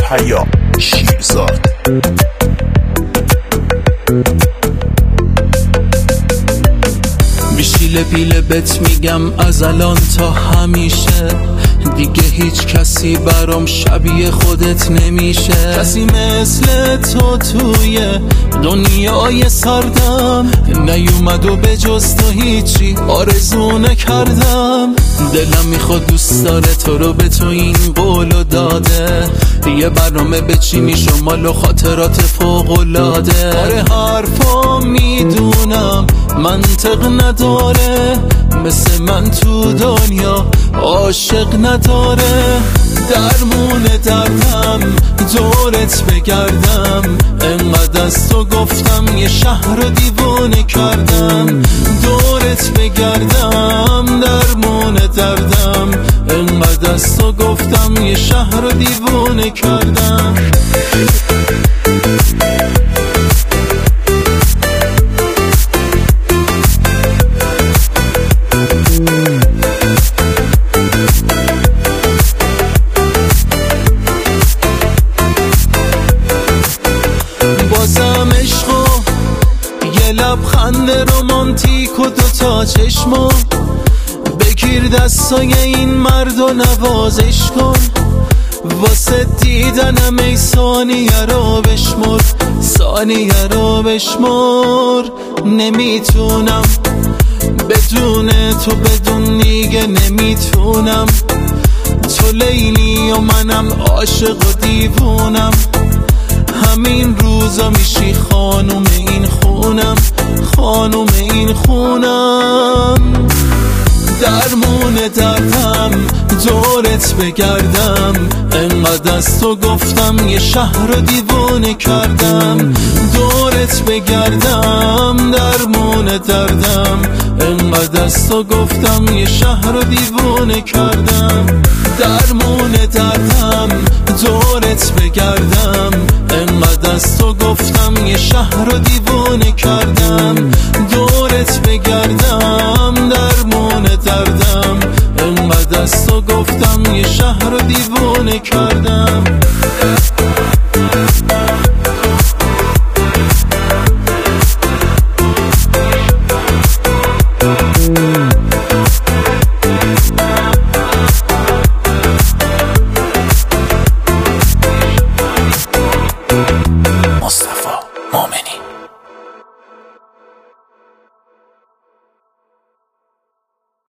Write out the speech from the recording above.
حیا شیرزاد. بیشیل پیله بت میگم از الان تا همیشه، دیگه هیچ کسی برام شبیه خودت نمیشه. کسی مثل تو توی دنیای سردم نیومد و به جز تو هیچی آرزو نکردم. دلم میخواد دوست داره تو رو، به تو این قولو داده، یه برنامه بچینی شمال و خاطرات فوق‌العاده. آره حرفا میدونم منطق نداره، مثل من تو دنیا عاشق نداره. درمون دردم دورت بگردم، انقدر از تو گفتم یه شهر رو دیوونه کردم. دورت بگردم درمون دردم، انقدر از تو گفتم یه شهر رو دیوونه کردم. بازم عشقو یه لبخند رومانتیک و دوتا چشمو، بگیر دستای این مرد و نوازش کن. واسه دیدنم ای ثانیه رو بشمر، ثانیه رو بشمر. نمیتونم بدون تو، بدون دیگه نمیتونم. تو لیلی و منم عاشق و دیوونم، همین روزا میشی خانوم این خونم، خانوم این خونم. درمون دردم دورت بگردم، انقدر از تو گفتم یه شهر رو دیوونه کردم. دورت بگردم درمون دردم، انقدر از تو گفتم یه شهر رو دیوونه کردم. درمون دردم دورت بگردم، انقدر از تو گفتم یه شهر رو دیوونه کردم. دورت بگردم درمون دردم، انقدر از تو گفتم یه شهر رو دیوونه کردم.